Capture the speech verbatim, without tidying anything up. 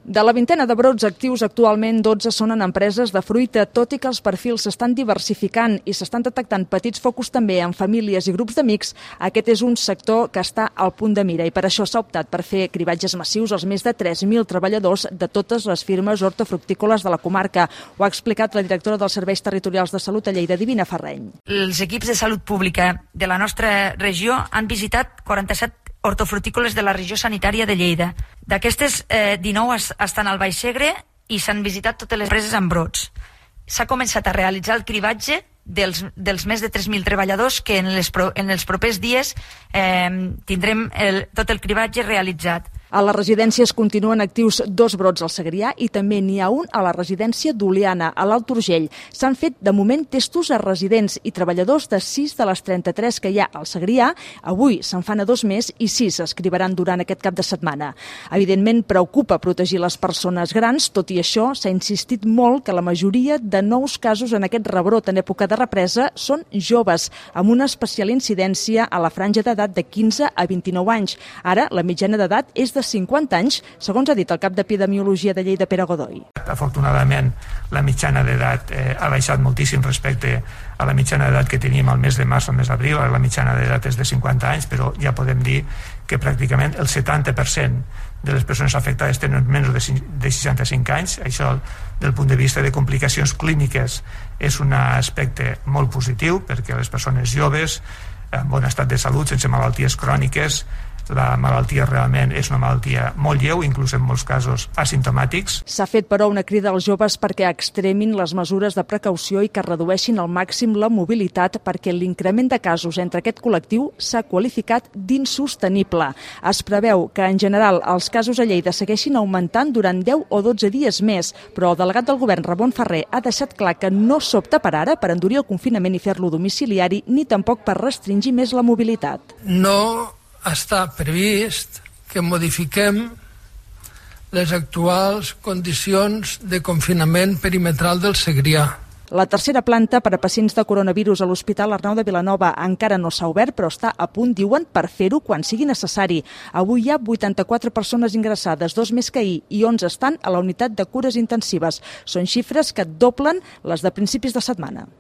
De la vintena de brots actius actualment, dotze són en empreses de fruita, tot i que els perfils s'estan diversificant i s'estan detectant petits focus també en famílies i grups d'amics. Aquest és un sector que està al punt de mira i per això s'ha optat per fer cribatges massius als més de tres mil treballadors de totes les firmes hortofructícoles de la comarca. Ho ha explicat la directora dels Serveis Territorials de Salut a Lleida, Divina Ferreny. Els equips de salut pública de la nostra regió han visitat quaranta-set hortofrutícoles de la regió sanitària de Lleida. D'aquestes, eh, dinou estan al Baix Segre i s'han visitat totes les empreses amb brots. S'ha començat a realitzar el cribatge dels, dels més de tres mil treballadors que en, les, en els propers dies eh, tindrem el, tot el cribatge realitzat. A les residències continuen actius dos brots al Segrià i també n'hi ha un a la residència d'Oliana, a l'Alt Urgell. S'han fet, de moment, testos a residents i treballadors de sis de les trenta-tres que hi ha al Segrià. Avui se'n fan a dos més i sis s'escriviran durant aquest cap de setmana. Evidentment, preocupa protegir les persones grans. Tot i això, s'ha insistit molt que la majoria de nous casos en aquest rebrot en època de represa són joves, amb una especial incidència a la franja d'edat de quinze a vint-i-nou anys. Ara, la mitjana d'edat és de de cinquanta anys, segons ha dit el cap d'Epidemiologia de Lleida, Pere Godoy. Afortunadament, la mitjana d'edat eh, ha baixat moltíssim respecte a la mitjana d'edat que teníem al mes de març, al mes d'abril. La mitjana d'edat és de cinquanta anys, però ja podem dir que pràcticament el setanta per cent de les persones afectades tenen menys de seixanta-cinc anys. Això, del punt de vista de complicacions clíniques, és un aspecte molt positiu, perquè les persones joves, en bon estat de salut, sense malalties cròniques, la malaltia realment és una malaltia molt lleu, inclús en molts casos asimptomàtics. S'ha fet, però, una crida als joves perquè extremin les mesures de precaució i que redueixin al màxim la mobilitat, perquè l'increment de casos entre aquest col·lectiu s'ha qualificat d'insostenible. Es preveu que, en general, els casos a Lleida segueixin augmentant durant deu o dotze dies més, però el delegat del govern, Ramon Ferrer, ha deixat clar que no s'opta per ara per endurir el confinament i fer-lo domiciliari, ni tampoc per restringir més la mobilitat. No està previst que modifiquem les actuals condicions de confinament perimetral del Segrià. La tercera planta per a pacients de coronavirus a l'Hospital Arnau de Vilanova encara no s'ha obert, però està a punt, diuen, per fer-ho quan sigui necessari. Avui hi ha vuitanta-quatre persones ingressades, dos més que ahir, i onze estan a la unitat de cures intensives. Són xifres que doblen les de principis de setmana.